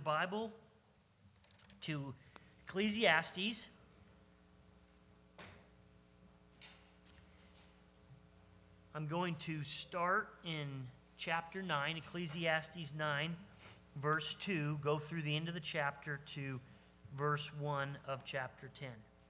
Bible to Ecclesiastes. I'm going to start in chapter 9, Ecclesiastes 9, verse 2, go through the end of the chapter to verse 1 of chapter 10.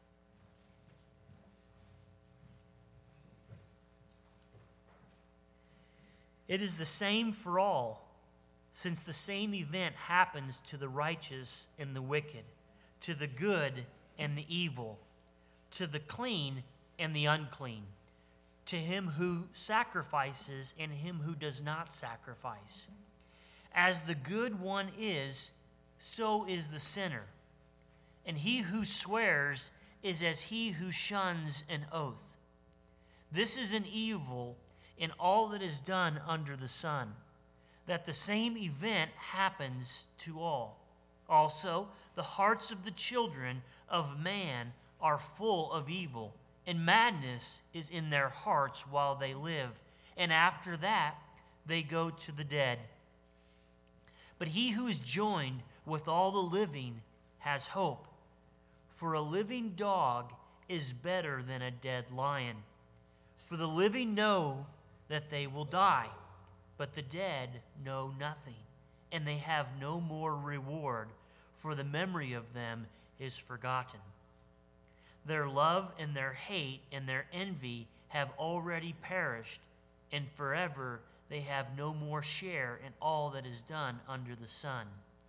It is the same for all, since the same event happens to the righteous and the wicked, to the good and the evil, to the clean and the unclean, to him who sacrifices and him who does not sacrifice. As the good one is, so is the sinner. And he who swears is as he who shuns an oath. This is an evil in all that is done under the sun, that the same event happens to all. Also, the hearts of the children of man are full of evil, and madness is in their hearts while they live, and after that they go to the dead. But he who is joined with all the living has hope, for a living dog is better than a dead lion. For the living know that they will die, but the dead know nothing, and they have no more reward, for the memory of them is forgotten. Their love and their hate and their envy have already perished, and forever they have no more share in all that is done under the sun.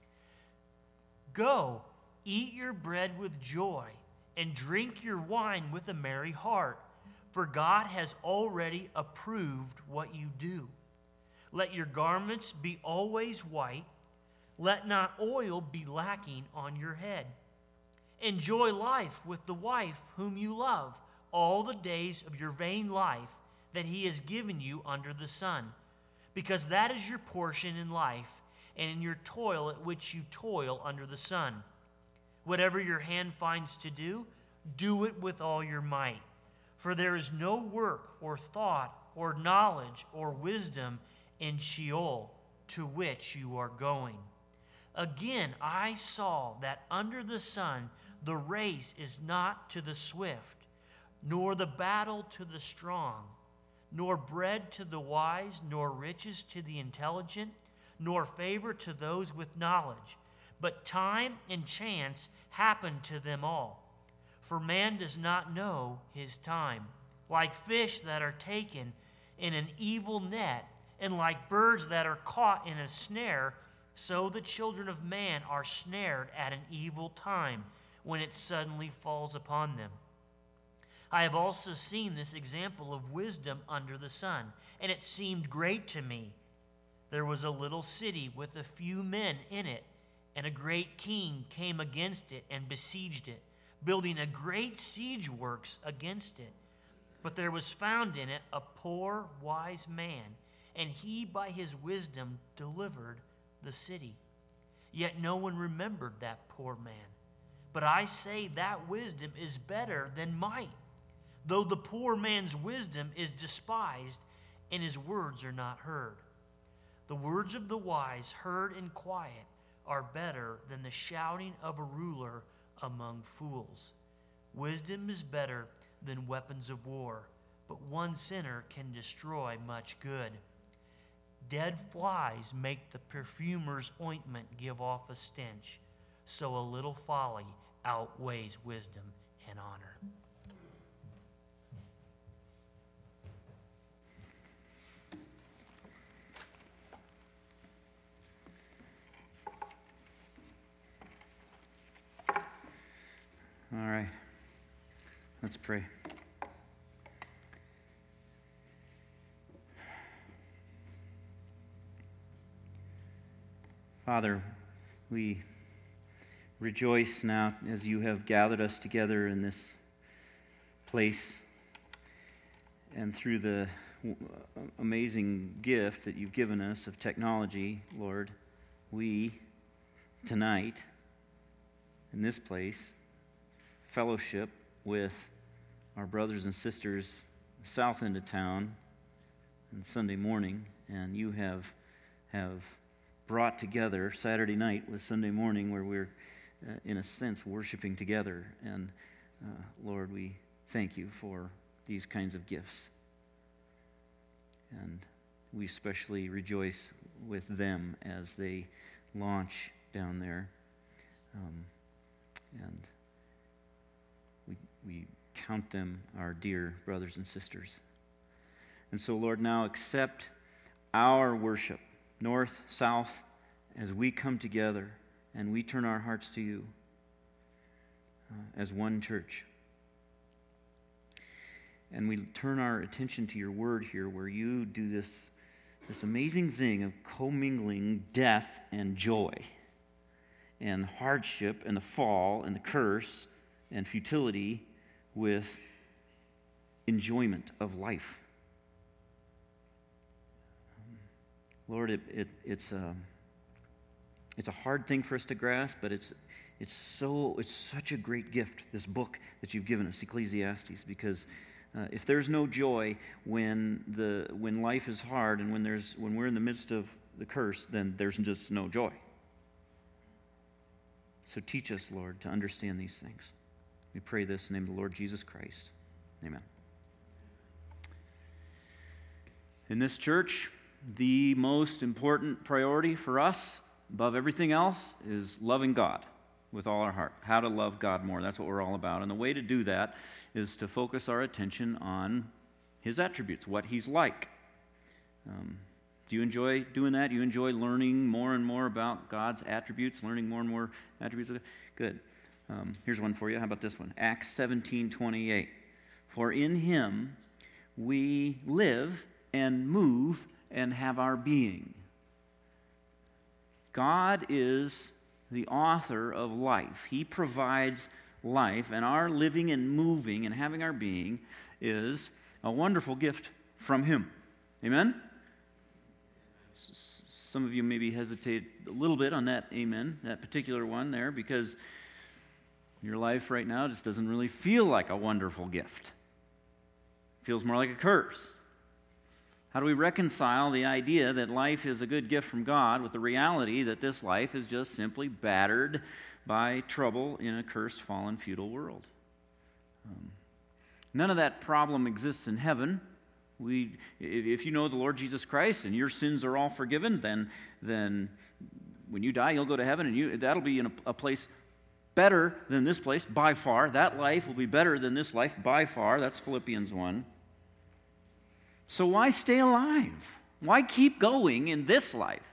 Go, eat your bread with joy, and drink your wine with a merry heart, for God has already approved what you do. Let your garments be always white. Let not oil be lacking on your head. Enjoy life with the wife whom you love all the days of your vain life that he has given you under the sun, because that is your portion in life and in your toil at which you toil under the sun. Whatever your hand finds to do, do it with all your might. For there is no work or thought or knowledge or wisdom in Sheol, to which you are going. Again, I saw that under the sun the race is not to the swift, nor the battle to the strong, nor bread to the wise, nor riches to the intelligent, nor favor to those with knowledge. But time and chance happen to them all. For man does not know his time. Like fish that are taken in an evil net, and like birds that are caught in a snare, so the children of man are snared at an evil time, when it suddenly falls upon them. I have also seen this example of wisdom under the sun, and it seemed great to me. There was a little city with a few men in it, and a great king came against it and besieged it, building a great siege works against it. But there was found in it a poor, wise man, and he by his wisdom delivered the city. Yet no one remembered that poor man. But I say that wisdom is better than might, though the poor man's wisdom is despised, and his words are not heard. The words of the wise heard in quiet are better than the shouting of a ruler among fools. Wisdom is better than weapons of war, but one sinner can destroy much good. Dead flies make the perfumer's ointment give off a stench, so a little folly outweighs wisdom and honor. All right, let's pray. Father, we rejoice now as you have gathered us together in this place, and through the amazing gift that you've given us of technology, Lord, we tonight in this place fellowship with our brothers and sisters south end of town on Sunday morning, and you have brought together. Saturday night was Sunday morning where we're, in a sense, worshiping together. And Lord, we thank you for these kinds of gifts. And we especially rejoice with them as they launch down there. And we count them our dear brothers and sisters. And so, Lord, now accept our worship, north, south, as we come together and we turn our hearts to you as one church. And we turn our attention to your word here, where you do this amazing thing of commingling death and joy, and hardship and the fall and the curse and futility with enjoyment of life. Lord, it's a hard thing for us to grasp, but it's such a great gift, this book that you've given us, Ecclesiastes, because if there's no joy when life is hard and when we're in the midst of the curse, then there's just no joy. So teach us, Lord, to understand these things. We pray this in the name of the Lord Jesus Christ. Amen. In this church, the most important priority for us, above everything else, is loving God with all our heart. How to love God more. That's what we're all about. And the way to do that is to focus our attention on His attributes, what He's like. Do you enjoy doing that? Do you enjoy learning more and more about God's attributes, learning more and more attributes? Good. Here's one for you. How about this one? Acts 17:28. For in Him we live and move and have our being. God is the author of life. He provides life, and our living and moving and having our being is a wonderful gift from Him. Amen? Some of you maybe hesitate a little bit on that amen, that particular one there, because your life right now just doesn't really feel like a wonderful gift. It feels more like a curse. How do we reconcile the idea that life is a good gift from God with the reality that this life is just simply battered by trouble in a cursed, fallen, futile world? None of that problem exists in heaven. If you know the Lord Jesus Christ and your sins are all forgiven, then when you die, you'll go to heaven, and that'll be in a place better than this place by far. That life will be better than this life by far. That's Philippians 1. So why stay alive? Why keep going in this life?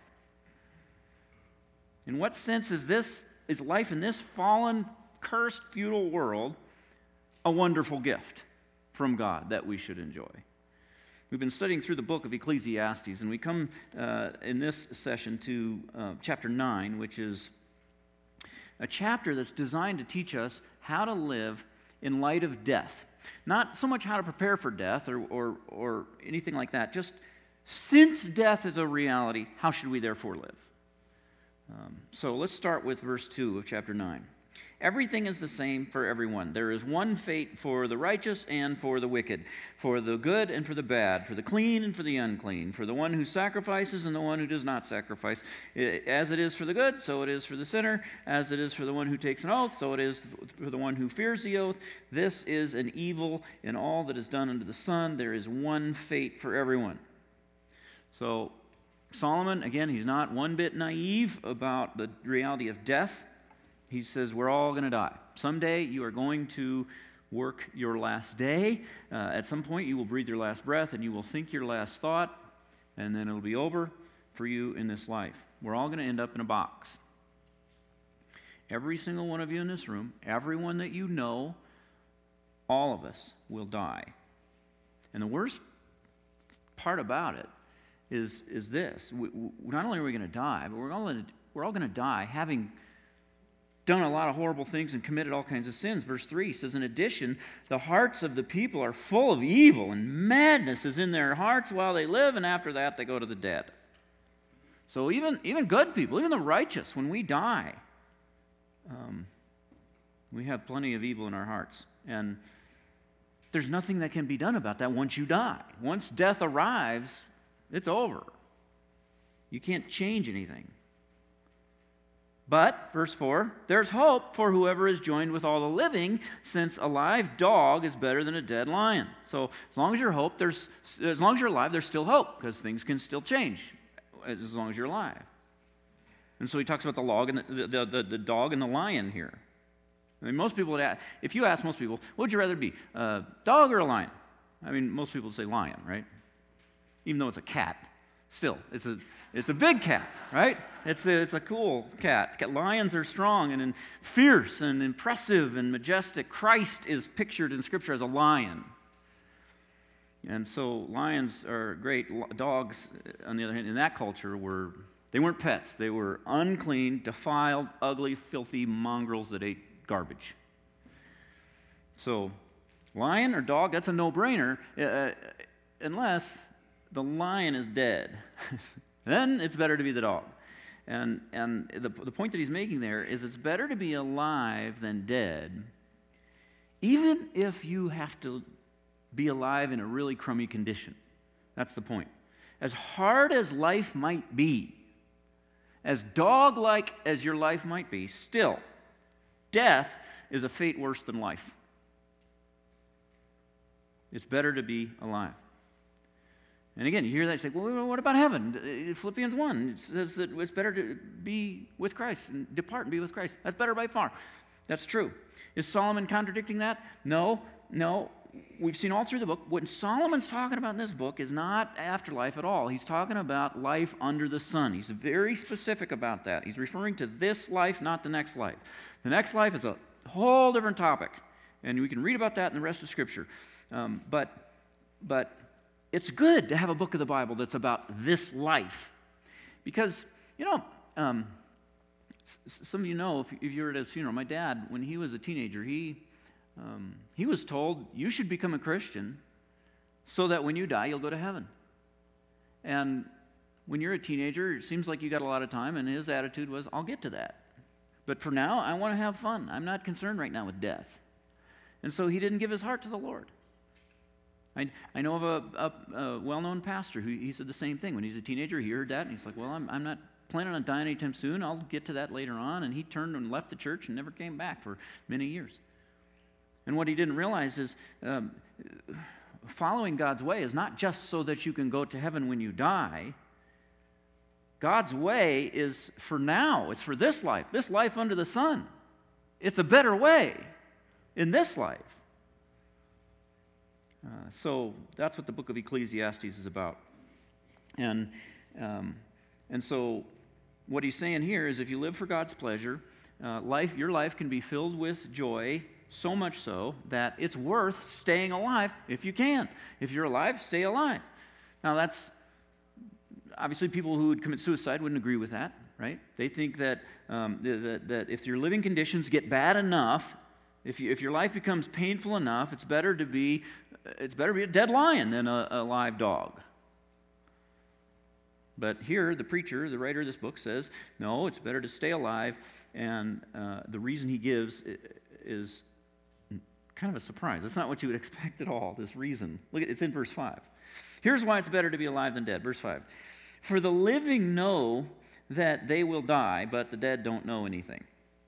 In what sense is life in this fallen, cursed, futile world a wonderful gift from God that we should enjoy? We've been studying through the book of Ecclesiastes, and we come in this session to chapter 9, which is a chapter that's designed to teach us how to live in light of death. Not so much how to prepare for death or anything like that. Just since death is a reality, how should we therefore live? So let's start with verse 2 of chapter 9. Everything is the same for everyone. There is one fate for the righteous and for the wicked, for the good and for the bad, for the clean and for the unclean, for the one who sacrifices and the one who does not sacrifice. As it is for the good, so it is for the sinner. As it is for the one who takes an oath, so it is for the one who fears the oath. This is an evil in all that is done under the sun. There is one fate for everyone. So Solomon, again, he's not one bit naive about the reality of death. He says we're all going to die. Someday you are going to work your last day. At some point you will breathe your last breath and you will think your last thought, and then it'll be over for you in this life. We're all going to end up in a box. Every single one of you in this room, everyone that you know, all of us will die. And the worst part about it is this. Not only are we going to die, but we're all going to die having done a lot of horrible things and committed all kinds of sins. Verse 3 says, in addition, the hearts of the people are full of evil, and madness is in their hearts while they live, and after that they go to the dead. So even good people, even the righteous, when we die, we have plenty of evil in our hearts. And there's nothing that can be done about that once you die. Once death arrives, it's over. You can't change anything. But, verse 4, there's hope for whoever is joined with all the living, since a live dog is better than a dead lion. So as long as you're alive, there's still hope, because things can still change as long as you're alive. And so he talks about the dog and the lion here. I mean, most people would ask, if you ask most people, what would you rather be, a dog or a lion? I mean, most people would say lion, right? Even though it's a cat. Still, it's a big cat, right? It's a cool cat. Lions are strong and fierce and impressive and majestic. Christ is pictured in Scripture as a lion. And so lions are great. Dogs, on the other hand, in that culture, they weren't pets. They were unclean, defiled, ugly, filthy mongrels that ate garbage. So lion or dog, that's a no-brainer, unless the lion is dead. Then it's better to be the dog. And the point that he's making there is it's better to be alive than dead, even if you have to be alive in a really crummy condition. That's the point. As hard as life might be, as dog-like as your life might be, still, death is a fate worse than life. It's better to be alive. And again, you hear that, you say, well, what about heaven? Philippians 1, it says that it's better to be with Christ and depart and be with Christ. That's better by far. That's true. Is Solomon contradicting that? No. We've seen all through the book, what Solomon's talking about in this book is not afterlife at all. He's talking about life under the sun. He's very specific about that. He's referring to this life, not the next life. The next life is a whole different topic, and we can read about that in the rest of Scripture. But it's good to have a book of the Bible that's about this life. Because, some of you know, if you were at his funeral, my dad, when he was a teenager, he was told, you should become a Christian so that when you die, you'll go to heaven. And when you're a teenager, it seems like you got a lot of time, and his attitude was, I'll get to that. But for now, I want to have fun. I'm not concerned right now with death. And so he didn't give his heart to the Lord. I know of a well-known pastor who he said the same thing. When he's a teenager, he heard that, and he's like, well, I'm not planning on dying anytime soon. I'll get to that later on. And he turned and left the church and never came back for many years. And what he didn't realize is following God's way is not just so that you can go to heaven when you die. God's way is for now. It's for this life under the sun. It's a better way in this life. So that's what the book of Ecclesiastes is about. And so what he's saying here is if you live for God's pleasure, your life can be filled with joy, so much so that it's worth staying alive if you can. If you're alive, stay alive. Now that's, obviously people who would commit suicide wouldn't agree with that, right? They think that that if your living conditions get bad enough, if your life becomes painful enough, it's better to be a dead lion than a live dog. But here, the preacher, the writer of this book says, no, it's better to stay alive, and the reason he gives is kind of a surprise. It's not what you would expect at all, this reason. Look, it's in verse 5. Here's why it's better to be alive than dead. Verse 5. For the living know that they will die, but the dead don't know anything.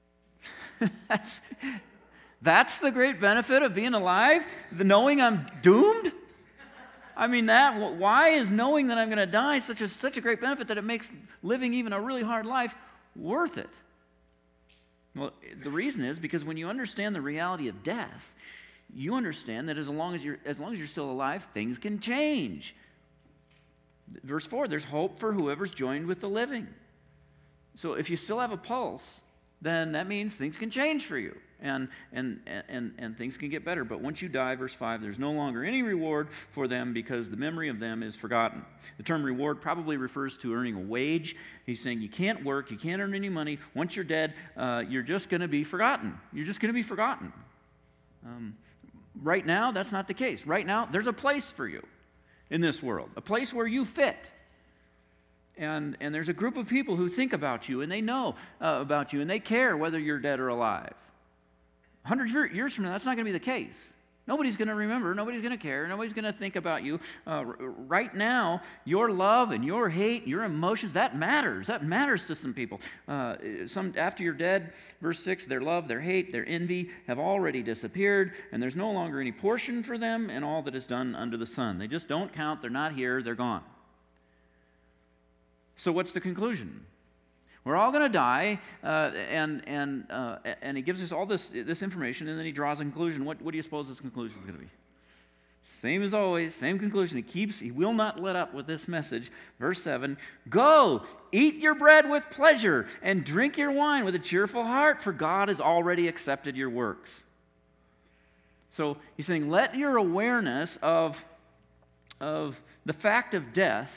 That's the great benefit of being alive? The knowing I'm doomed? I mean, why is knowing that I'm going to die such a great benefit that it makes living even a really hard life worth it? Well, the reason is because when you understand the reality of death, you understand that as long as you're still alive, things can change. Verse 4, there's hope for whoever's joined with the living. So if you still have a pulse, then that means things can change for you. And things can get better. But once you die, verse 5, there's no longer any reward for them because the memory of them is forgotten. The term reward probably refers to earning a wage. He's saying you can't work, you can't earn any money. Once you're dead, you're just going to be forgotten. You're just going to be forgotten. Right now, that's not the case. Right now, there's a place for you in this world, a place where you fit. And there's a group of people who think about you, and they know about you, and they care whether you're dead or alive. 100 years from now, that's not going to be the case. Nobody's going to remember. Nobody's going to care. Nobody's going to think about you. Right now, your love and your hate, your emotions, that matters. That matters to some people. After you're dead, verse 6, their love, their hate, their envy have already disappeared, and there's no longer any portion for them in all that is done under the sun. They just don't count. They're not here. They're gone. So what's the conclusion? We're all going to die, and he gives us all this information, and then he draws a conclusion. What do you suppose this conclusion is going to be? Same as always, same conclusion. He will not let up with this message. Verse 7, go, eat your bread with pleasure, and drink your wine with a cheerful heart, for God has already accepted your works. So he's saying, let your awareness of the fact of death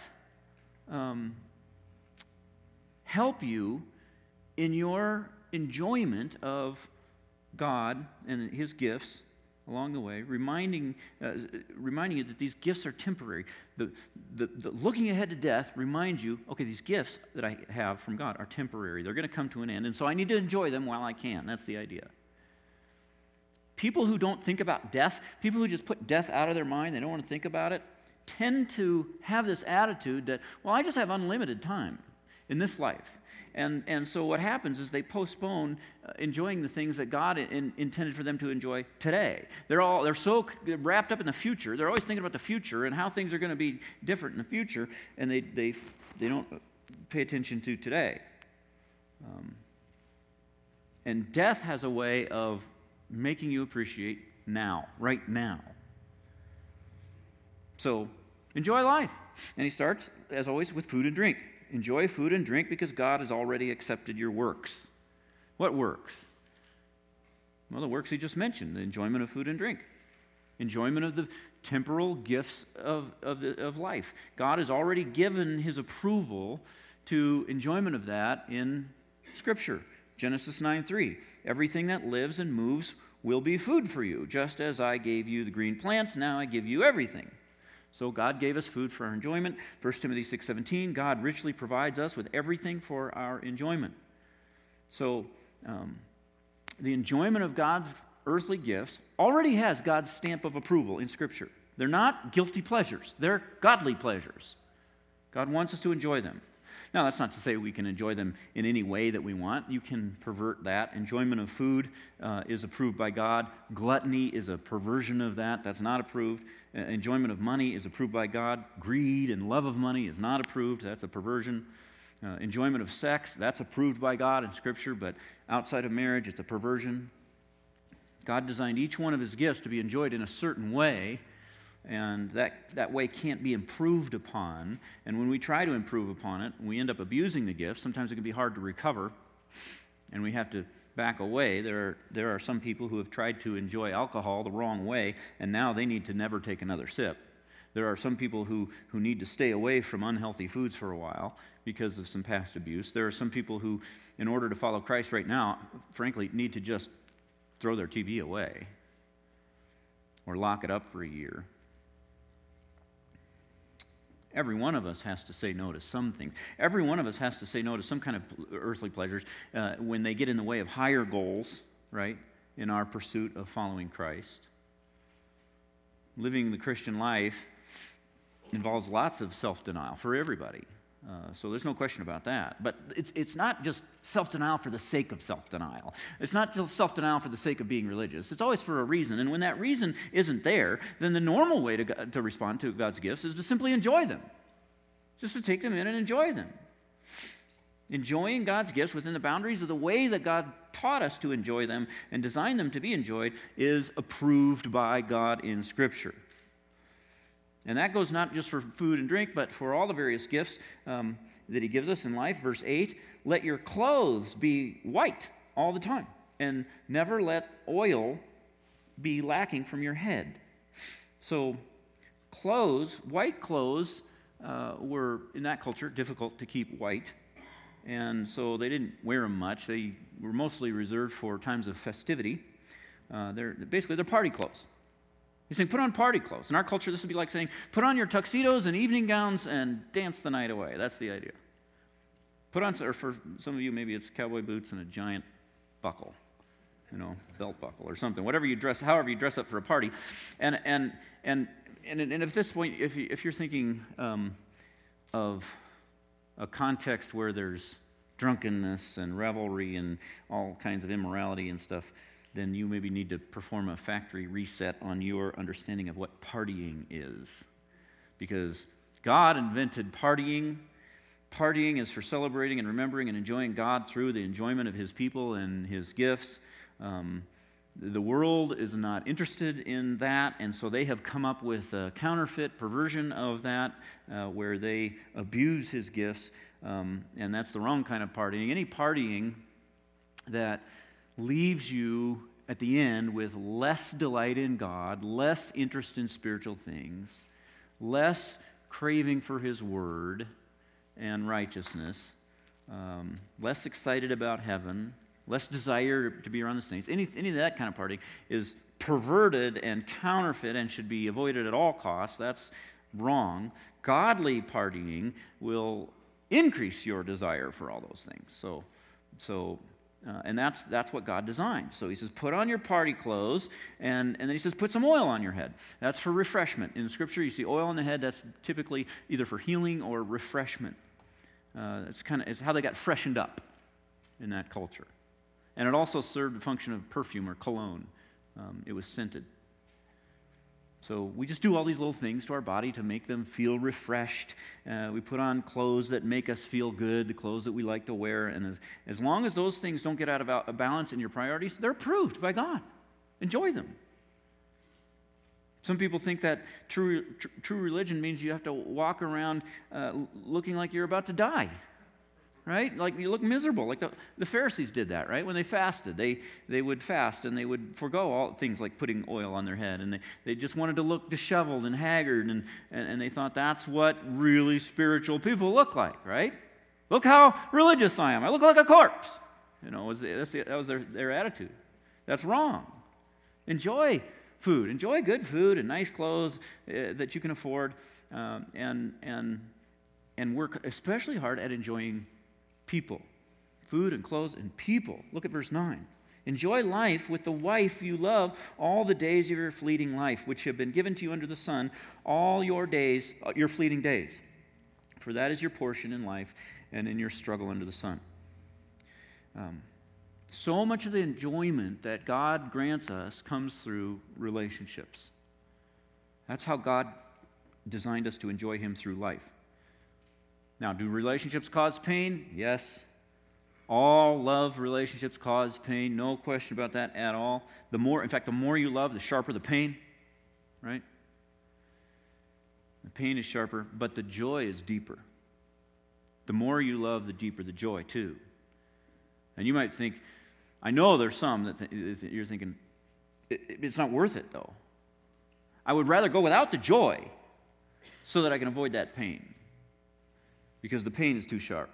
help you in your enjoyment of God and His gifts along the way, reminding you that these gifts are temporary. The looking ahead to death reminds you, okay, these gifts that I have from God are temporary. They're going to come to an end, and so I need to enjoy them while I can. That's the idea. People who don't think about death, people who just put death out of their mind, they don't want to think about it, tend to have this attitude that, well, I just have unlimited time in this life. And so what happens is they postpone enjoying the things that God intended for them to enjoy today. They're so wrapped up in the future. They're always thinking about the future and how things are going to be different in the future, and they don't pay attention to today. And death has a way of making you appreciate now, right now. So enjoy life. And he starts, as always, with food and drink. Enjoy food and drink because God has already accepted your works. What works? Well, the works he just mentioned, the enjoyment of food and drink. Enjoyment of the temporal gifts of life. God has already given his approval to enjoyment of that in Scripture. Genesis 9:3. Everything that lives and moves will be food for you. Just as I gave you the green plants, now I give you everything. So God gave us food for our enjoyment. 1 Timothy 6:17, God richly provides us with everything for our enjoyment. So the enjoyment of God's earthly gifts already has God's stamp of approval in Scripture. They're not guilty pleasures. They're godly pleasures. God wants us to enjoy them. Now, that's not to say we can enjoy them in any way that we want. You can pervert that. Enjoyment of food is approved by God. Gluttony is a perversion of that. That's not approved. Enjoyment of money is approved by God. Greed and love of money is not approved. That's a perversion. Enjoyment of sex, that's approved by God in Scripture, but outside of marriage, it's a perversion. God designed each one of his gifts to be enjoyed in a certain way, and that way can't be improved upon. And when we try to improve upon it, we end up abusing the gift. Sometimes it can be hard to recover, and we have to back away. There are some people who have tried to enjoy alcohol the wrong way, and now they need to never take another sip. There are some people who need to stay away from unhealthy foods for a while because of some past abuse. There are some people who, in order to follow Christ right now, frankly, need to just throw their TV away or lock it up for a year. Every one of us has to say no to some things. Every one of us has to say no to some kind of earthly pleasures when they get in the way of higher goals, right, in our pursuit of following Christ. Living the Christian life involves lots of self-denial for everybody. So there's no question about that. But it's not just self-denial for the sake of self-denial. It's not just self-denial for the sake of being religious. It's always for a reason. And when that reason isn't there, then the normal way to respond to God's gifts is to simply enjoy them. Just to take them in and enjoy them. Enjoying God's gifts within the boundaries of the way that God taught us to enjoy them and designed them to be enjoyed is approved by God in Scripture. And that goes not just for food and drink, but for all the various gifts that he gives us in life. Verse 8, let your clothes be white all the time, and never let oil be lacking from your head. So clothes, white clothes, were, in that culture, difficult to keep white. And so they didn't wear them much. They were mostly reserved for times of festivity. They're party clothes. He's saying, put on party clothes. In our culture, this would be like saying, put on your tuxedos and evening gowns and dance the night away. That's the idea. Put on, or for some of you, maybe it's cowboy boots and a giant buckle. belt buckle or something, however you dress up for a party. And at this point, if you're thinking of a context where there's drunkenness and revelry and all kinds of immorality and stuff, then you maybe need to perform a factory reset on your understanding of what partying is. Because God invented partying. Partying is for celebrating and remembering and enjoying God through the enjoyment of His people and His gifts. The world is not interested in that, and so they have come up with a counterfeit perversion of that where they abuse His gifts, and that's the wrong kind of partying. Any partying that leaves you at the end with less delight in God, less interest in spiritual things, less craving for His Word and righteousness, less excited about heaven, less desire to be around the saints. Any of that kind of partying is perverted and counterfeit and should be avoided at all costs. That's wrong. Godly partying will increase your desire for all those things. And that's what God designed. So He says, put on your party clothes, and then He says, put some oil on your head. That's for refreshment. In Scripture, you see oil on the head. That's typically either for healing or refreshment. It's how they got freshened up in that culture. And it also served the function of perfume or cologne. It was scented. So we just do all these little things to our body to make them feel refreshed. We put on clothes that make us feel good, the clothes that we like to wear. And as long as those things don't get out of balance in your priorities, they're approved by God. Enjoy them. Some people think that true religion means you have to walk around looking like you're about to die. Right? Like you look miserable. Like the Pharisees did that, right? When they fasted, they would fast and they would forego all things like putting oil on their head. And they just wanted to look disheveled and haggard. And they thought that's what really spiritual people look like, right? Look how religious I am. I look like a corpse. That was their attitude. That's wrong. Enjoy food. Enjoy good food and nice clothes that you can afford. And work especially hard at enjoying people, food and clothes and people. Look at verse 9. Enjoy life with the wife you love all the days of your fleeting life, which have been given to you under the sun, all your days, your fleeting days. For that is your portion in life and in your struggle under the sun. So much of the enjoyment that God grants us comes through relationships. That's how God designed us to enjoy Him through life. Now, do relationships cause pain? Yes. All love relationships cause pain. No question about that at all. The more you love, the sharper the pain, right? The pain is sharper, but the joy is deeper. The more you love, the deeper the joy, too. And you might think, I know there's some that you're thinking, it's not worth it, though. I would rather go without the joy so that I can avoid that pain. Because the pain is too sharp.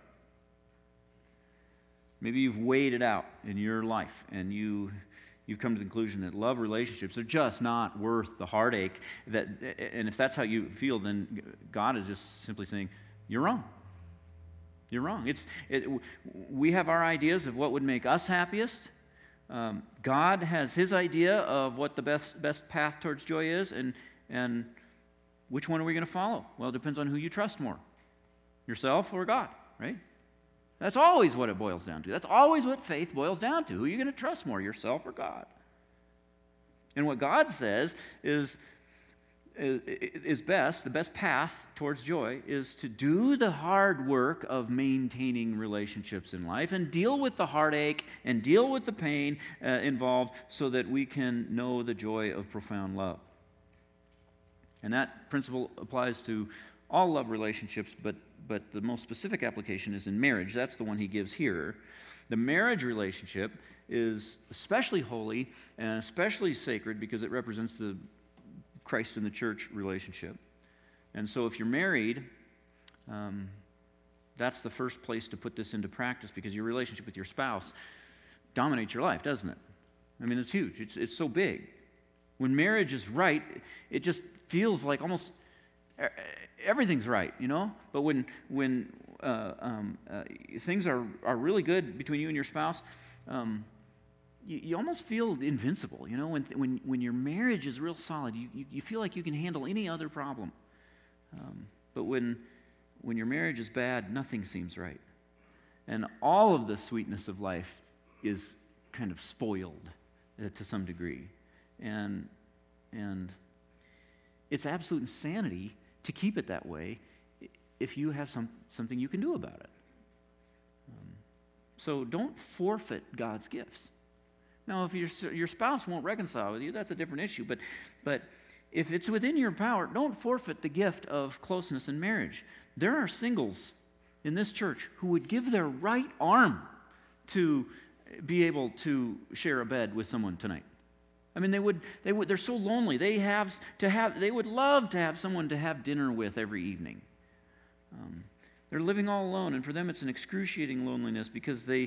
Maybe you've weighed it out in your life and you've come to the conclusion that love relationships are just not worth the heartache. And if that's how you feel, then God is just simply saying, you're wrong. You're wrong. We have our ideas of what would make us happiest. God has His idea of what the best path towards joy is, and which one are we going to follow? Well, it depends on who you trust more. Yourself or God, right? That's always what it boils down to. That's always what faith boils down to. Who are you going to trust more, yourself or God? And what God says is best, the best path towards joy is to do the hard work of maintaining relationships in life and deal with the heartache and deal with the pain involved so that we can know the joy of profound love. And that principle applies to all love relationships, but the most specific application is in marriage. That's the one he gives here. The marriage relationship is especially holy and especially sacred because it represents the Christ and the church relationship. And so if you're married, that's the first place to put this into practice because your relationship with your spouse dominates your life, doesn't it? I mean, it's huge. It's so big. When marriage is right, it just feels like almost everything's right, you know? But when things are really good between you and your spouse, you almost feel invincible. You know, when your marriage is real solid, you feel like you can handle any other problem. But when your marriage is bad, nothing seems right. And all of the sweetness of life is kind of spoiled to some degree. And it's absolute insanity to keep it that way if you have something you can do about it. So don't forfeit God's gifts. Now, if your spouse won't reconcile with you, that's a different issue. But if it's within your power, don't forfeit the gift of closeness in marriage. There are singles in this church who would give their right arm to be able to share a bed with someone tonight. I mean, they're so lonely. They would love to have someone to have dinner with every evening. They're living all alone, and for them it's an excruciating loneliness because they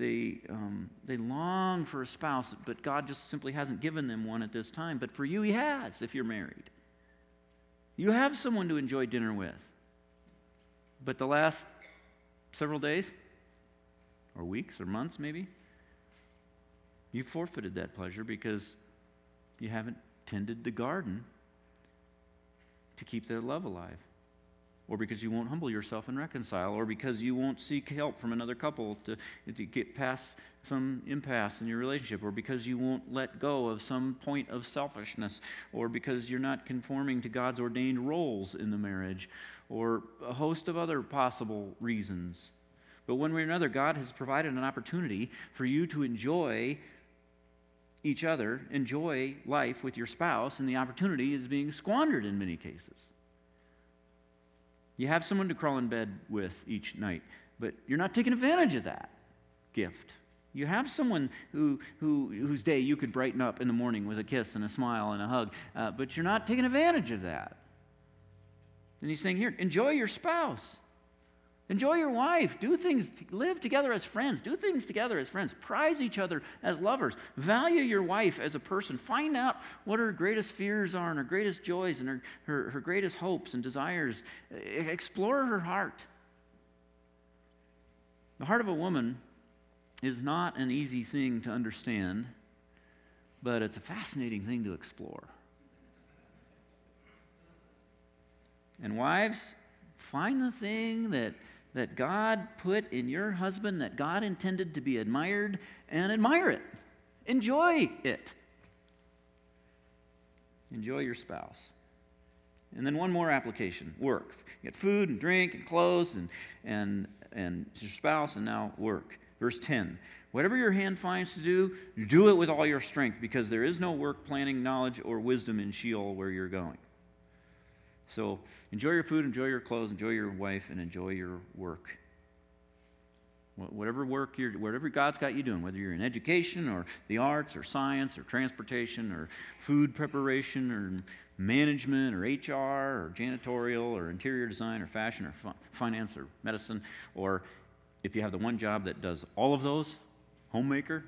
long for a spouse, but God just simply hasn't given them one at this time. But for you, He has, if you're married. You have someone to enjoy dinner with. But the last several days, or weeks, or months maybe, you forfeited that pleasure because you haven't tended the garden to keep their love alive. Or because you won't humble yourself and reconcile, or because you won't seek help from another couple to get past some impasse in your relationship, or because you won't let go of some point of selfishness, or because you're not conforming to God's ordained roles in the marriage, or a host of other possible reasons. But one way or another, God has provided an opportunity for you to enjoy each other, enjoy life with your spouse, and the opportunity is being squandered in many cases. You have someone to crawl in bed with each night, but you're not taking advantage of that gift. You have someone whose day you could brighten up in the morning with a kiss and a smile and a hug, but you're not taking advantage of that. And He's saying here, enjoy your spouse. Enjoy your wife. Do things, live together as friends. Do things together as friends. Prize each other as lovers. Value your wife as a person. Find out what her greatest fears are and her greatest joys and her greatest hopes and desires. Explore her heart. The heart of a woman is not an easy thing to understand, but it's a fascinating thing to explore. And wives, find the thing that God put in your husband, that God intended to be admired, and admire it. Enjoy it. Enjoy your spouse. And then one more application, work. You get food and drink and clothes and your spouse, and now work. Verse 10, whatever your hand finds to do, do it with all your strength, because there is no work, planning, knowledge, or wisdom in Sheol where you're going. So enjoy your food, enjoy your clothes, enjoy your wife, and enjoy your work. Whatever God's got you doing, whether you're in education or the arts or science or transportation or food preparation or management or HR or janitorial or interior design or fashion or finance or medicine, or if you have the one job that does all of those, homemaker,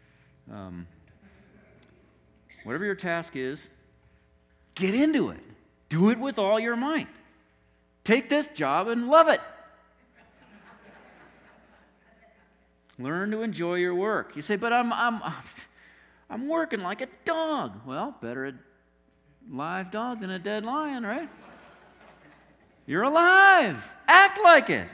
whatever your task is, get into it. Do it with all your might. Take this job and love it. Learn to enjoy your work. You say, but I'm working like a dog. Well, better a live dog than a dead lion, right? You're alive. Act like it.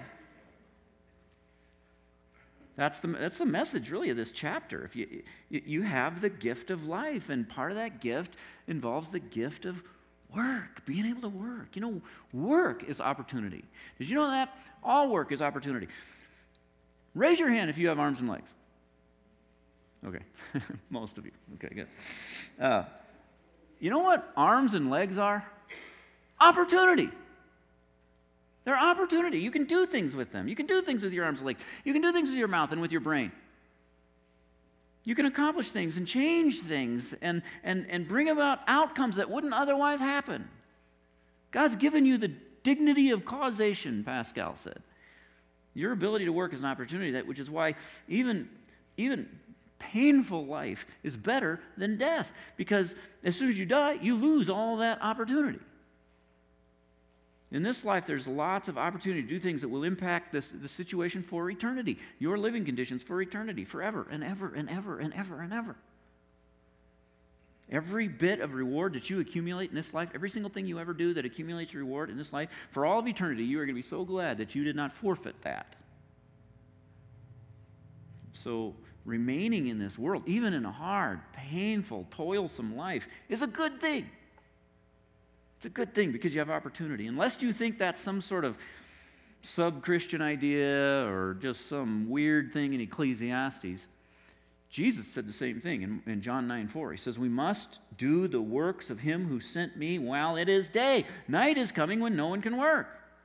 That's the message, really, of this chapter. If you have the gift of life, and part of that gift involves the gift of work, being able to work. You know, work is opportunity. Did you know that? All work is opportunity. Raise your hand if you have arms and legs. Okay, most of you. Okay, good. You know what arms and legs are? Opportunity. They're opportunity. You can do things with them. You can do things with your arms and legs. You can do things with your mouth and with your brain. You can accomplish things and change things and bring about outcomes that wouldn't otherwise happen. God's given you the dignity of causation, Pascal said. Your ability to work is an opportunity, which is why even painful life is better than death, because as soon as you die, you lose all that opportunity. In this life, there's lots of opportunity to do things that will impact the situation for eternity, your living conditions for eternity, forever and ever and ever and ever and ever. Every bit of reward that you accumulate in this life, every single thing you ever do that accumulates reward in this life, for all of eternity, you are going to be so glad that you did not forfeit that. So remaining in this world, even in a hard, painful, toilsome life, is a good thing. It's a good thing because you have opportunity. Unless you think that's some sort of sub-Christian idea or just some weird thing in Ecclesiastes, Jesus said the same thing in John 9:4. He says, we must do the works of him who sent me while it is day. Night is coming when no one can work.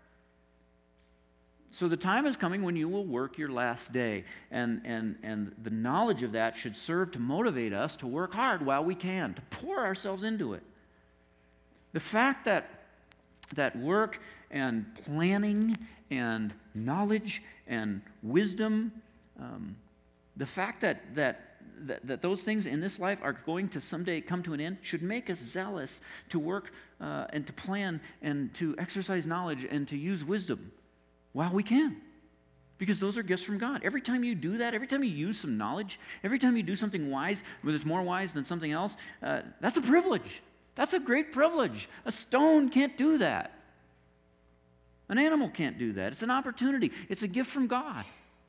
So the time is coming when you will work your last day. And the knowledge of that should serve to motivate us to work hard while we can, to pour ourselves into it. The fact that work and planning and knowledge and wisdom, the fact that those things in this life are going to someday come to an end should make us zealous to work and to plan and to exercise knowledge and to use wisdom while we can. Because those are gifts from God. Every time you do that, every time you use some knowledge, every time you do something wise, whether it's more wise than something else, that's a privilege. That's a great privilege. A stone can't do that. An animal can't do that. It's an opportunity. It's a gift from God.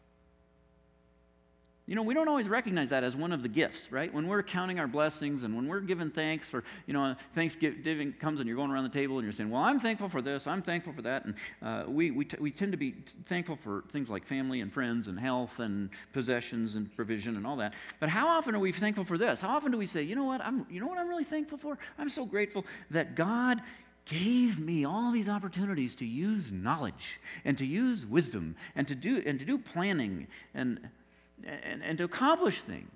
You know, we don't always recognize that as one of the gifts, right? When we're counting our blessings and when we're giving thanks for, Thanksgiving comes and you're going around the table and you're saying, well, I'm thankful for this, I'm thankful for that. And we tend to be thankful for things like family and friends and health and possessions and provision and all that. But how often are we thankful for this? How often do we say, you know what I'm really thankful for? I'm so grateful that God gave me all these opportunities to use knowledge and to use wisdom and to do planning and to accomplish things.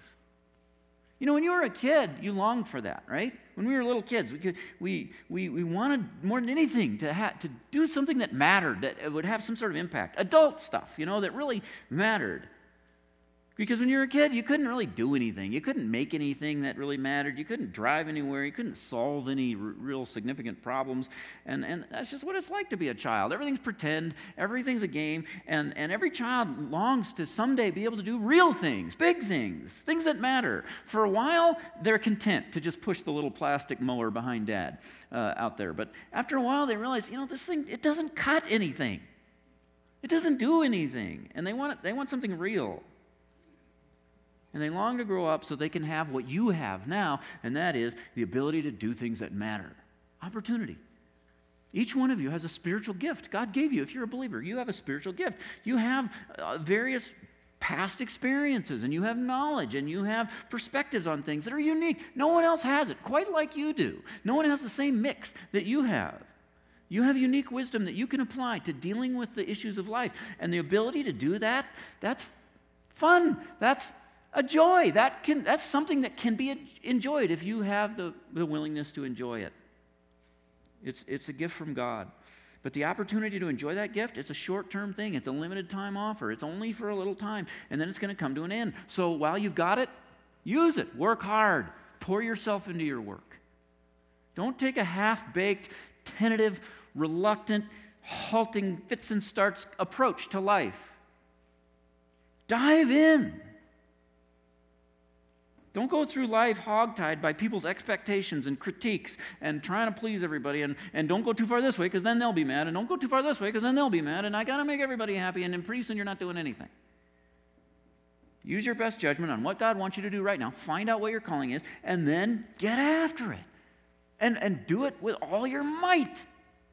You know, when you were a kid, you longed for that, right? When we were little kids, we wanted more than anything to do something that mattered, that would have some sort of impact. Adult stuff, that really mattered. Because when you were a kid, you couldn't really do anything. You couldn't make anything that really mattered. You couldn't drive anywhere. You couldn't solve any real significant problems. And that's just what it's like to be a child. Everything's pretend. Everything's a game. And every child longs to someday be able to do real things, big things, things that matter. For a while, they're content to just push the little plastic mower behind Dad out there. But after a while, they realize, this thing, it doesn't cut anything. It doesn't do anything. And they want something real. And they long to grow up so they can have what you have now, and that is the ability to do things that matter. Opportunity. Each one of you has a spiritual gift. God gave you. If you're a believer, you have a spiritual gift. You have various past experiences, and you have knowledge, and you have perspectives on things that are unique. No one else has it, quite like you do. No one has the same mix that you have. You have unique wisdom that you can apply to dealing with the issues of life. And the ability to do that, that's fun. That's a joy. That's something that can be enjoyed if you have the willingness to enjoy it. It's a gift from God. But the opportunity to enjoy that gift, it's a short-term thing. It's a limited time offer. It's only for a little time, and then it's going to come to an end. So while you've got it, use it. Work hard. Pour yourself into your work. Don't take a half-baked, tentative, reluctant, halting, fits and starts approach to life. Dive in. Don't go through life hogtied by people's expectations and critiques and trying to please everybody. And don't go too far this way because then they'll be mad. And don't go too far this way because then they'll be mad. And I got to make everybody happy. And then pretty soon you're not doing anything. Use your best judgment on what God wants you to do right now. Find out what your calling is. And then get after it. And do it with all your might.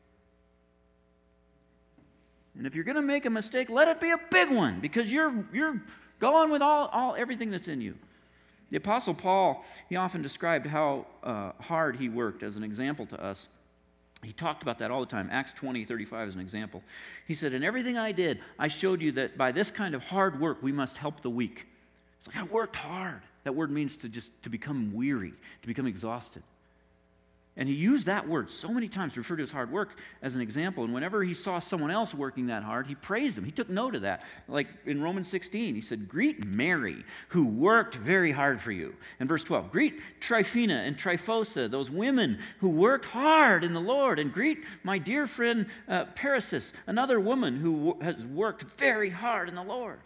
And if you're going to make a mistake, let it be a big one. Because you're going with everything that's in you. The Apostle Paul, he often described how hard he worked as an example to us. He talked about that all the time. Acts 20:35 is an example. He said, in everything I did, I showed you that by this kind of hard work, we must help the weak. It's like, I worked hard. That word means to become weary, to become exhausted. And he used that word so many times to refer to his hard work as an example. And whenever he saw someone else working that hard, he praised them. He took note of that. Like in Romans 16, he said, greet Mary, who worked very hard for you. And verse 12, greet Tryphena and Tryphosa, those women who worked hard in the Lord. And greet my dear friend Perisis, another woman who has worked very hard in the Lord.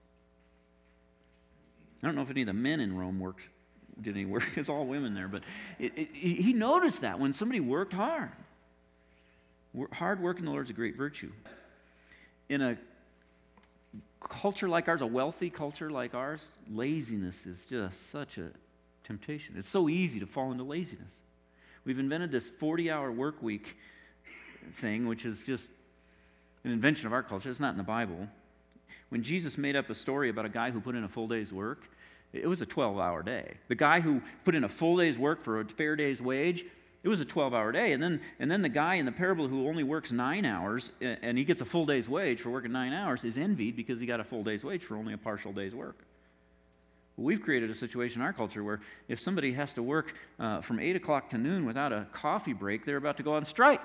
I don't know if any of the men in Rome did any work. It's all women there. But he noticed that when somebody worked hard. Hard work in the Lord is a great virtue. In a culture like ours, a wealthy culture like ours, laziness is just such a temptation. It's so easy to fall into laziness. We've invented this 40-hour work week thing, which is just an invention of our culture. It's not in the Bible. When Jesus made up a story about a guy who put in a full day's work, it was a 12-hour day. The guy who put in a full day's work for a fair day's wage, it was a 12-hour day. And then the guy in the parable who only works 9 hours, and he gets a full day's wage for working 9 hours, is envied because he got a full day's wage for only a partial day's work. Well, we've created a situation in our culture where if somebody has to work from 8 o'clock to noon without a coffee break, they're about to go on strike.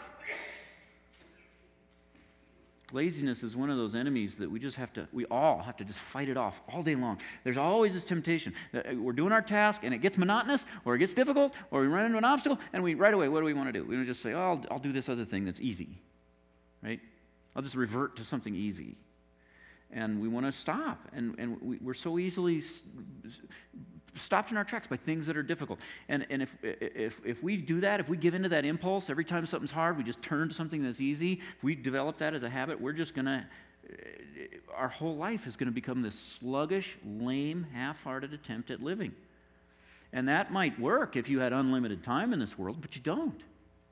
Laziness is one of those enemies that we all have to just fight it off all day long. There's always this temptation. We're doing our task and it gets monotonous or it gets difficult or we run into an obstacle and right away, what do we want to do? We don't just say, oh, I'll do this other thing that's easy, right? I'll just revert to something easy. And we want to stop. And we're so easily stopped in our tracks by things that are difficult. And if we do that, if we give into that impulse, every time something's hard, we just turn to something that's easy, if we develop that as a habit, we're just going to, our whole life is going to become this sluggish, lame, half-hearted attempt at living. And that might work if you had unlimited time in this world, but you don't.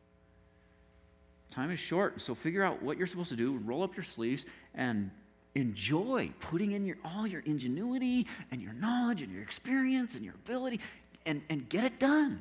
Time is short, so figure out what you're supposed to do, roll up your sleeves, and enjoy putting in all your ingenuity and your knowledge and your experience and your ability and get it done.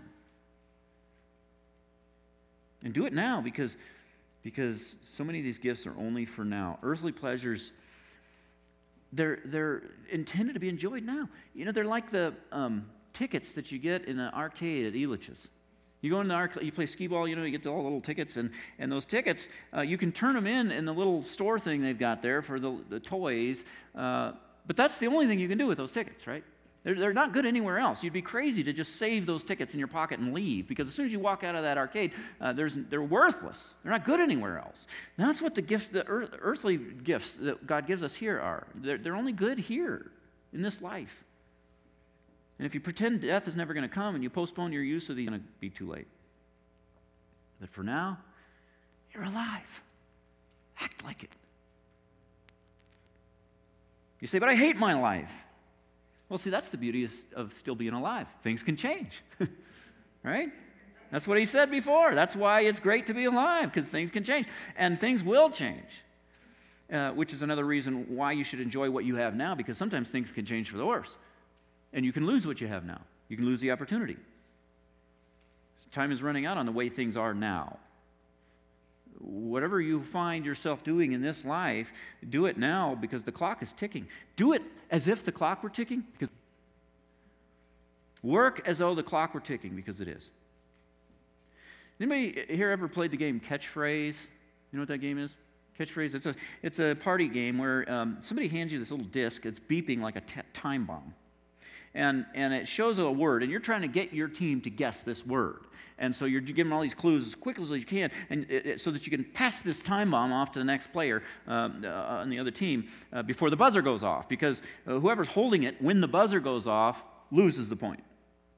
And do it now because so many of these gifts are only for now. Earthly pleasures, they're intended to be enjoyed now. You know, they're like the tickets that you get in an arcade at Elitch's. You go in the arcade, you play skee-ball, you get all the little tickets, and those tickets, you can turn them in the little store thing they've got there for the toys, but that's the only thing you can do with those tickets, right? They're not good anywhere else. You'd be crazy to just save those tickets in your pocket and leave, because as soon as you walk out of that arcade, they're worthless. They're not good anywhere else. And that's what the earthly gifts that God gives us here are. They're only good here, in this life. And if you pretend death is never going to come and you postpone your use of these, it's going to be too late. But for now, you're alive. Act like it. You say, but I hate my life. Well, see, that's the beauty of still being alive. Things can change, right? That's what he said before. That's why it's great to be alive, because things can change. And things will change, which is another reason why you should enjoy what you have now, because sometimes things can change for the worse. And you can lose what you have now. You can lose the opportunity. Time is running out on the way things are now. Whatever you find yourself doing in this life, do it now because the clock is ticking. Do it as if the clock were ticking. Because work as though the clock were ticking, because it is. Anybody here ever played the game Catchphrase? You know what that game is? Catchphrase. It's a party game where somebody hands you this little disc. It's beeping like a time bomb. And it shows a word, and you're trying to get your team to guess this word. And so you're giving them all these clues as quickly as you can, and so that you can pass this time bomb off to the next player on the other team before the buzzer goes off. Because whoever's holding it, when the buzzer goes off, loses the point.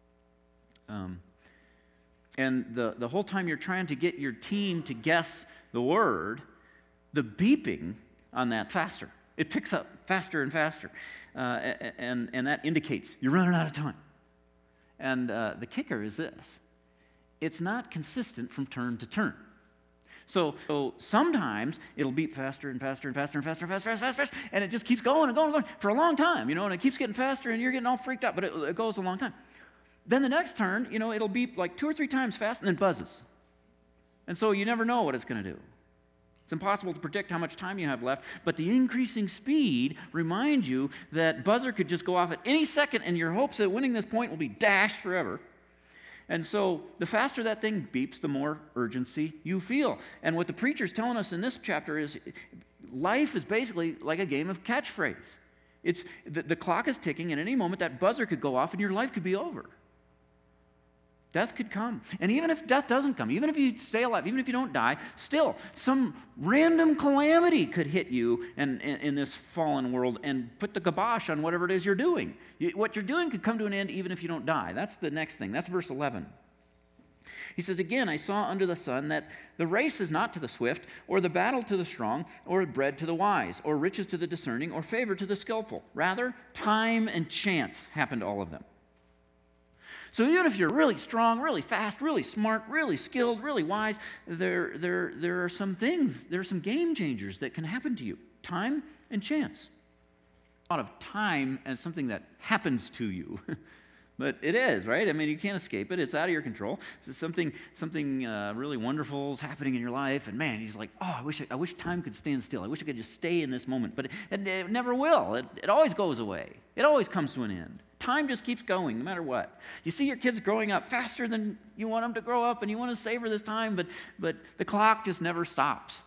And the whole time you're trying to get your team to guess the word, the beeping on that faster. It picks up faster and faster, and that indicates you're running out of time. And the kicker is this. It's not consistent from turn to turn. So sometimes it'll beep faster and faster and faster and faster and faster and faster, and it just keeps going and going and going for a long time, and it keeps getting faster, and you're getting all freaked out, but it goes a long time. Then the next turn, it'll beep like 2 or 3 times fast and then buzzes. And so you never know what it's going to do. It's impossible to predict how much time you have left, but the increasing speed reminds you that buzzer could just go off at any second, and your hopes of winning this point will be dashed forever. And so the faster that thing beeps, the more urgency you feel. And what the preacher's telling us in this chapter is life is basically like a game of catchphrase. It's the clock is ticking, and at any moment that buzzer could go off and your life could be over. Death could come. And even if death doesn't come, even if you stay alive, even if you don't die, still, some random calamity could hit you in this fallen world and put the kibosh on whatever it is you're doing. What you're doing could come to an end even if you don't die. That's the next thing. That's verse 11. He says, again, I saw under the sun that the race is not to the swift, or the battle to the strong, or bread to the wise, or riches to the discerning, or favor to the skillful. Rather, time and chance happen to all of them. So even if you're really strong, really fast, really smart, really skilled, really wise, there are some things, there are some game changers that can happen to you. Time and chance. A lot of time as something that happens to you. But it is, right? I mean, you can't escape it. It's out of your control. So something really wonderful is happening in your life, and man, he's like, oh, I wish time could stand still. I wish I could just stay in this moment. But it never will. It always goes away. It always comes to an end. Time just keeps going, no matter what. You see your kids growing up faster than you want them to grow up, and you want to savor this time, but the clock just never stops.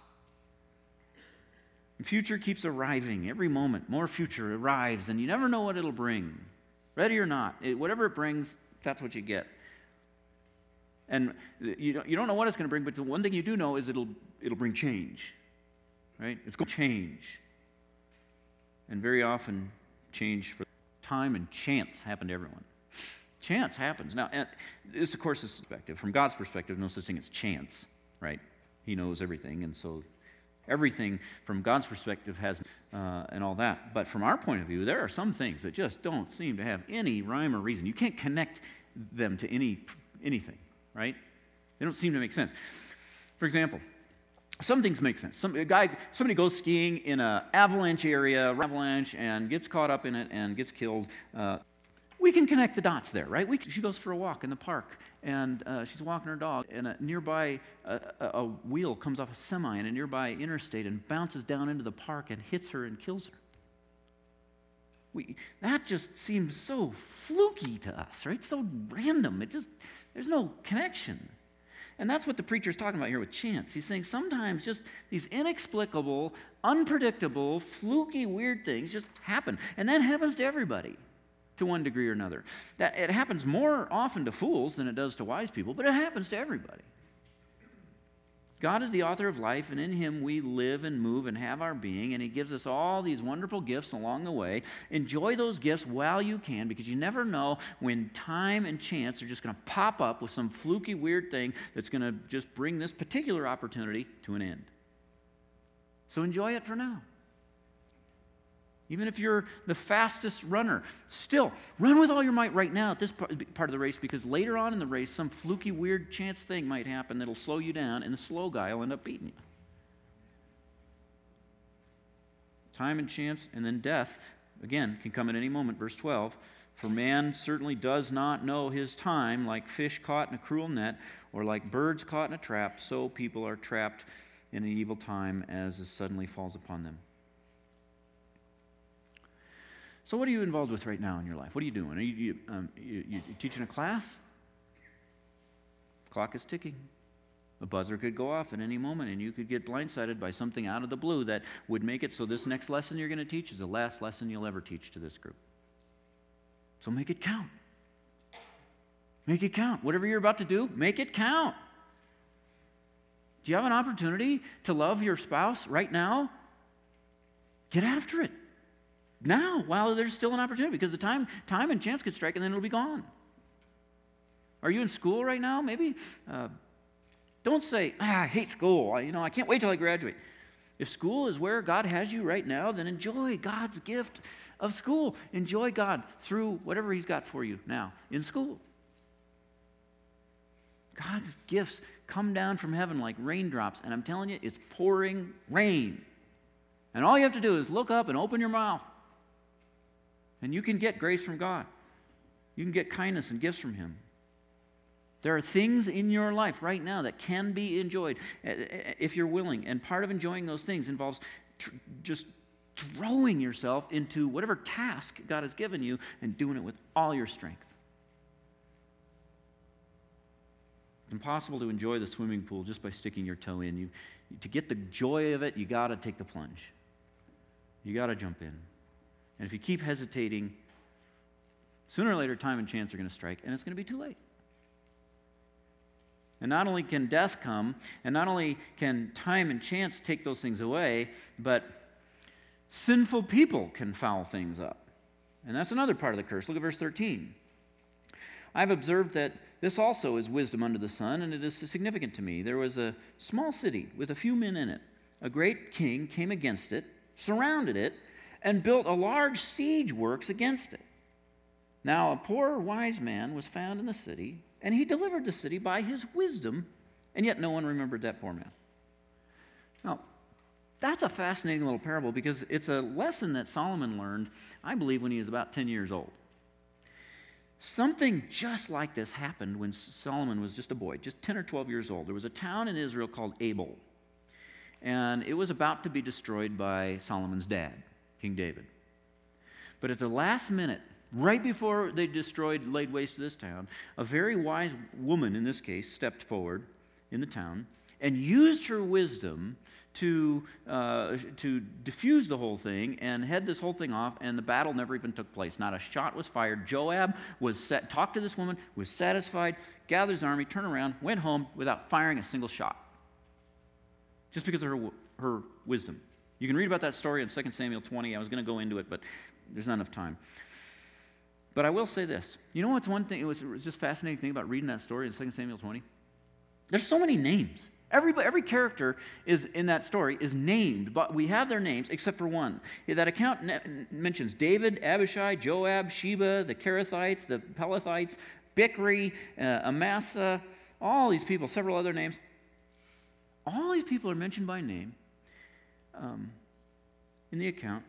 The future keeps arriving. Every moment, more future arrives, and you never know what it'll bring. Ready or not, whatever it brings, that's what you get. And you don't know what it's going to bring, but the one thing you do know is it'll bring change, right? It's going to change. And very often, change for time and chance happen to everyone. Chance happens. Now, and this, of course, is perspective. From God's perspective, no such thing as chance, right? He knows everything, and so everything from God's perspective has and all that. But from our point of view, there are some things that just don't seem to have any rhyme or reason. You can't connect them to anything, right? They don't seem to make sense. For example, some things make sense. Somebody goes skiing in an avalanche area, and gets caught up in it and gets killed. We can connect the dots there, right? She goes for a walk in the park, and she's walking her dog, and a nearby a wheel comes off a semi in a nearby interstate and bounces down into the park and hits her and kills her. That just seems so fluky to us, right? So random. There's no connection. And that's what the preacher's talking about here with chance. He's saying sometimes just these inexplicable, unpredictable, fluky, weird things just happen. And that happens to everybody to one degree or another. That it happens more often to fools than it does to wise people, but it happens to everybody. God is the author of life, and in Him we live and move and have our being, and He gives us all these wonderful gifts along the way. Enjoy those gifts while you can, because you never know when time and chance are just going to pop up with some fluky, weird thing that's going to just bring this particular opportunity to an end. So enjoy it for now. Even if you're the fastest runner, still run with all your might right now at this part of the race, because later on in the race, some fluky, weird chance thing might happen that'll slow you down, and the slow guy will end up beating you. Time and chance, and then death, again, can come at any moment. Verse 12, for man certainly does not know his time, like fish caught in a cruel net, or like birds caught in a trap, so people are trapped in an evil time as it suddenly falls upon them. So what are you involved with right now in your life? What are you doing? Are you teaching a class? The clock is ticking. A buzzer could go off at any moment, and you could get blindsided by something out of the blue that would make it so this next lesson you're going to teach is the last lesson you'll ever teach to this group. So make it count. Make it count. Whatever you're about to do, make it count. Do you have an opportunity to love your spouse right now? Get after it. Now, while there's still an opportunity, because the time and chance could strike and then it'll be gone. Are you in school right now? Maybe don't say, I hate school. I can't wait till I graduate. If school is where God has you right now, then enjoy God's gift of school. Enjoy God through whatever He's got for you now in school. God's gifts come down from heaven like raindrops, and I'm telling you, it's pouring rain. And all you have to do is look up and open your mouth. And you can get grace from God. You can get kindness and gifts from Him. There are things in your life right now that can be enjoyed if you're willing. And part of enjoying those things involves just throwing yourself into whatever task God has given you and doing it with all your strength. It's impossible to enjoy the swimming pool just by sticking your toe in. To get the joy of it, you got to take the plunge. You got to jump in. And if you keep hesitating, sooner or later, time and chance are going to strike, and it's going to be too late. And not only can death come, and not only can time and chance take those things away, but sinful people can foul things up. And that's another part of the curse. Look at verse 13. I've observed that this also is wisdom under the sun, and it is significant to me. There was a small city with a few men in it. A great king came against it, surrounded it, and built a large siege works against it. Now a poor wise man was found in the city, and he delivered the city by his wisdom, and yet no one remembered that poor man. Now, that's a fascinating little parable because it's a lesson that Solomon learned, I believe, when he was about 10 years old. Something just like this happened when Solomon was just a boy, just 10 or 12 years old. There was a town in Israel called Abel, and it was about to be destroyed by Solomon's dad, King David. But at the last minute, right before they laid waste to this town, a very wise woman, in this case, stepped forward in the town and used her wisdom to diffuse the whole thing and head this whole thing off, and the battle never even took place. Not a shot was fired. Joab talked to this woman, was satisfied, gathered his army, turned around, went home without firing a single shot. Just because of her wisdom. You can read about that story in 2 Samuel 20. I was going to go into it, but there's not enough time. But I will say this. You know what's one thing, it was just fascinating thing about reading that story in 2 Samuel 20? There's so many names. Every character is in that story is named, but we have their names except for one. That account mentions David, Abishai, Joab, Sheba, the Kerethites, the Pelethites, Bichri, Amasa, all these people, several other names. All these people are mentioned by name in the account.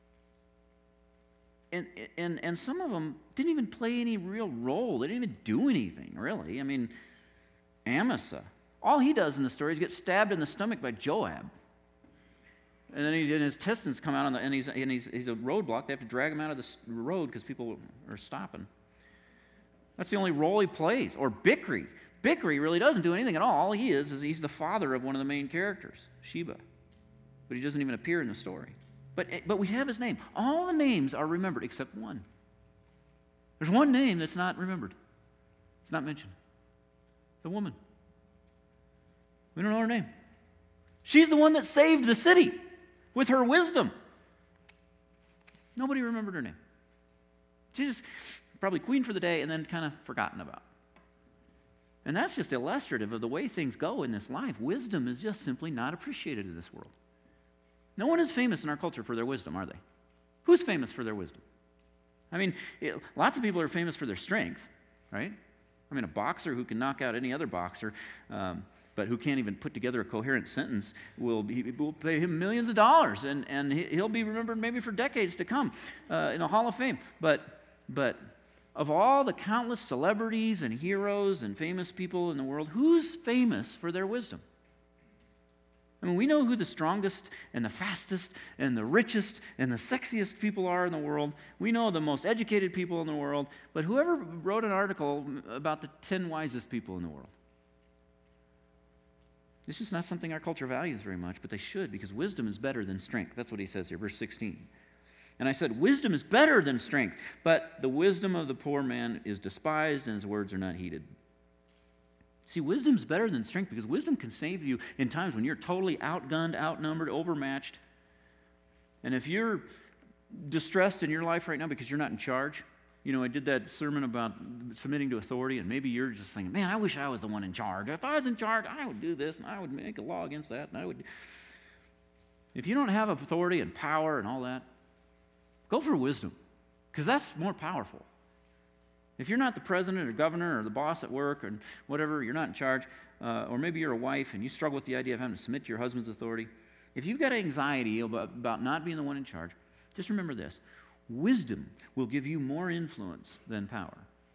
And some of them didn't even play any real role. They didn't even do anything, really. I mean, Amasa. All he does in the story is get stabbed in the stomach by Joab. And then his intestines come out, and he's a roadblock. They have to drag him out of the road because people are stopping. That's the only role he plays. Or Bichri. Bichri really doesn't do anything at all. All he is he's the father of one of the main characters, Sheba. But he doesn't even appear in the story. But we have his name. All the names are remembered except one. There's one name that's not remembered. It's not mentioned. The woman. We don't know her name. She's the one that saved the city with her wisdom. Nobody remembered her name. She's just probably queen for the day and then kind of forgotten about. And that's just illustrative of the way things go in this life. Wisdom is just simply not appreciated in this world. No one is famous in our culture for their wisdom, are they? Who's famous for their wisdom? I mean, lots of people are famous for their strength, right? I mean, a boxer who can knock out any other boxer, but who can't even put together a coherent sentence, we'll pay him millions of dollars, and he'll be remembered maybe for decades to come in the Hall of Fame. But of all the countless celebrities and heroes and famous people in the world, who's famous for their wisdom? I mean, we know who the strongest and the fastest and the richest and the sexiest people are in the world. We know the most educated people in the world. But whoever wrote an article about the 10 wisest people in the world? This is not something our culture values very much, but they should, because wisdom is better than strength. That's what he says here, verse 16. And I said, wisdom is better than strength, but the wisdom of the poor man is despised, and his words are not heeded. See, wisdom is better than strength because wisdom can save you in times when you're totally outgunned, outnumbered, overmatched. And if you're distressed in your life right now because you're not in charge, you know, I did that sermon about submitting to authority, and maybe you're just thinking, man, I wish I was the one in charge. If I was in charge, I would do this, and I would make a law against that, and I would. If you don't have authority and power and all that, go for wisdom, because that's more powerful. If you're not the president or governor or the boss at work or whatever, you're not in charge, or maybe you're a wife and you struggle with the idea of having to submit to your husband's authority, if you've got anxiety about not being the one in charge, just remember this. Wisdom will give you more influence than power.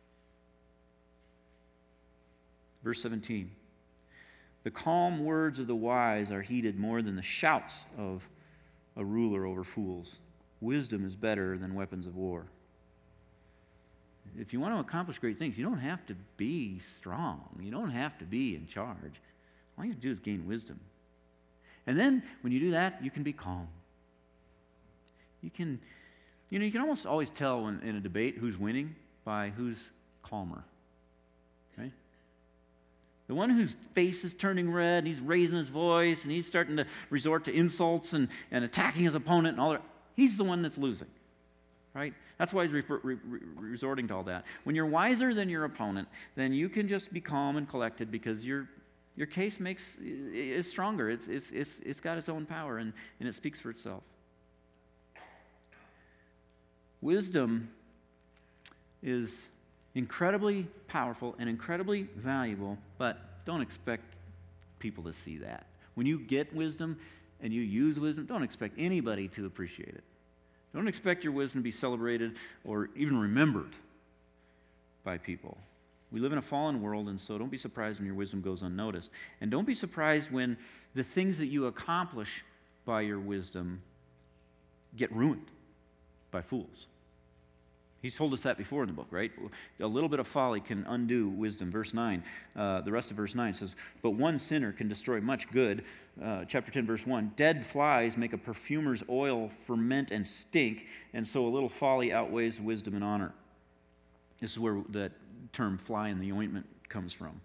Verse 17. The calm words of the wise are heeded more than the shouts of a ruler over fools. Wisdom is better than weapons of war. If you want to accomplish great things, you don't have to be strong. You don't have to be in charge. All you have to do is gain wisdom. And then when you do that, you can be calm. You can almost always tell in a debate who's winning by who's calmer. Right? The one whose face is turning red, and he's raising his voice, and he's starting to resort to insults and attacking his opponent and all that, he's the one that's losing. Right? That's why he's resorting to all that. When you're wiser than your opponent, then you can just be calm and collected because your case is stronger. It's got its own power, and it speaks for itself. Wisdom is incredibly powerful and incredibly valuable, but don't expect people to see that. When you get wisdom and you use wisdom, don't expect anybody to appreciate it. Don't expect your wisdom to be celebrated or even remembered by people. We live in a fallen world, and so don't be surprised when your wisdom goes unnoticed. And don't be surprised when the things that you accomplish by your wisdom get ruined by fools. He's told us that before in the book, right? A little bit of folly can undo wisdom. Verse 9, the rest of verse 9 says, "But one sinner can destroy much good." Chapter 10, verse 1, "Dead flies make a perfumer's oil ferment and stink, and so a little folly outweighs wisdom and honor." This is where that term "fly in the ointment" comes from.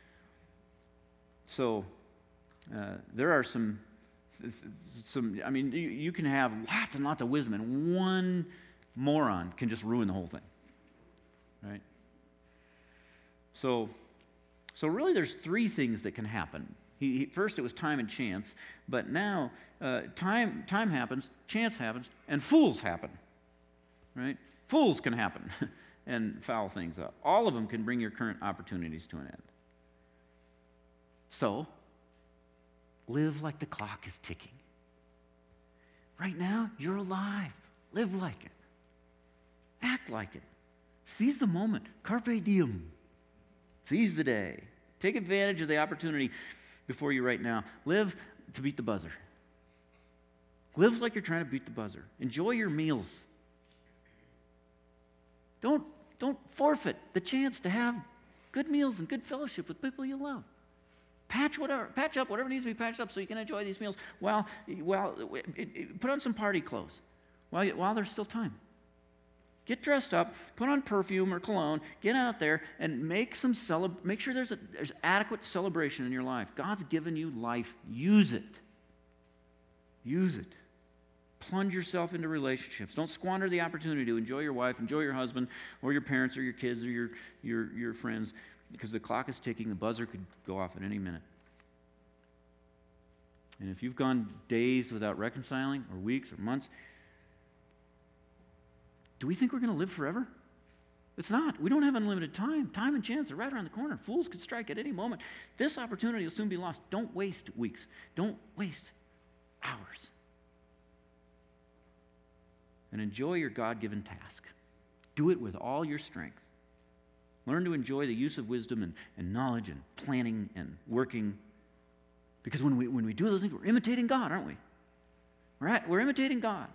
So there are some. I mean, you can have lots and lots of wisdom, and one moron can just ruin the whole thing, right? So really there's three things that can happen. First it was time and chance, but now time happens, chance happens, and fools happen, right? Fools can happen and foul things up. All of them can bring your current opportunities to an end. So, live like the clock is ticking. Right now, you're alive. Live like it. Act like it. Seize the moment. Carpe diem. Seize the day. Take advantage of the opportunity before you right now. Live to beat the buzzer. Live like you're trying to beat the buzzer. Enjoy your meals. Don't forfeit the chance to have good meals and good fellowship with people you love. Patch up whatever needs to be patched up so you can enjoy these meals while put on some party clothes while there's still time. Get dressed up, put on perfume or cologne, get out there and make sure there's adequate celebration in your life. God's given you life. Use it. Use it. Plunge yourself into relationships. Don't squander the opportunity to enjoy your wife, enjoy your husband, or your parents, or your kids, or your friends, because the clock is ticking. The buzzer could go off at any minute. And if you've gone days without reconciling, or weeks, or months, do we think we're going to live forever? It's not. We don't have unlimited time. Time and chance are right around the corner. Fools could strike at any moment. This opportunity will soon be lost. Don't waste weeks. Don't waste hours. And enjoy your God-given task. Do it with all your strength. Learn to enjoy the use of wisdom and knowledge and planning and working. Because when we do those things, we're imitating God, aren't we? We're imitating God.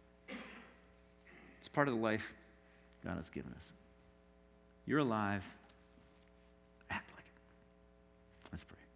It's part of the life God has given us. You're alive. Act like it. Let's pray.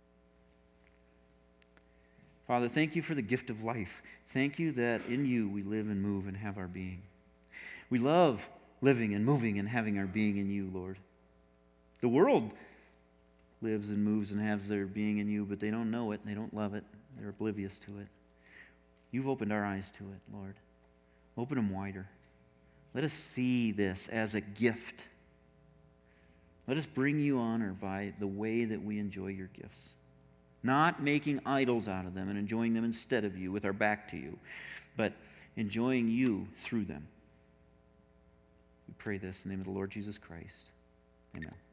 Father, thank you for the gift of life. Thank you that in you we live and move and have our being. We love living and moving and having our being in you, Lord. The world lives and moves and has their being in you, but they don't know it and they don't love it. They're oblivious to it. You've opened our eyes to it, Lord. Open them wider. Let us see this as a gift. Let us bring you honor by the way that we enjoy your gifts. Not making idols out of them and enjoying them instead of you with our back to you, but enjoying you through them. We pray this in the name of the Lord Jesus Christ. Amen.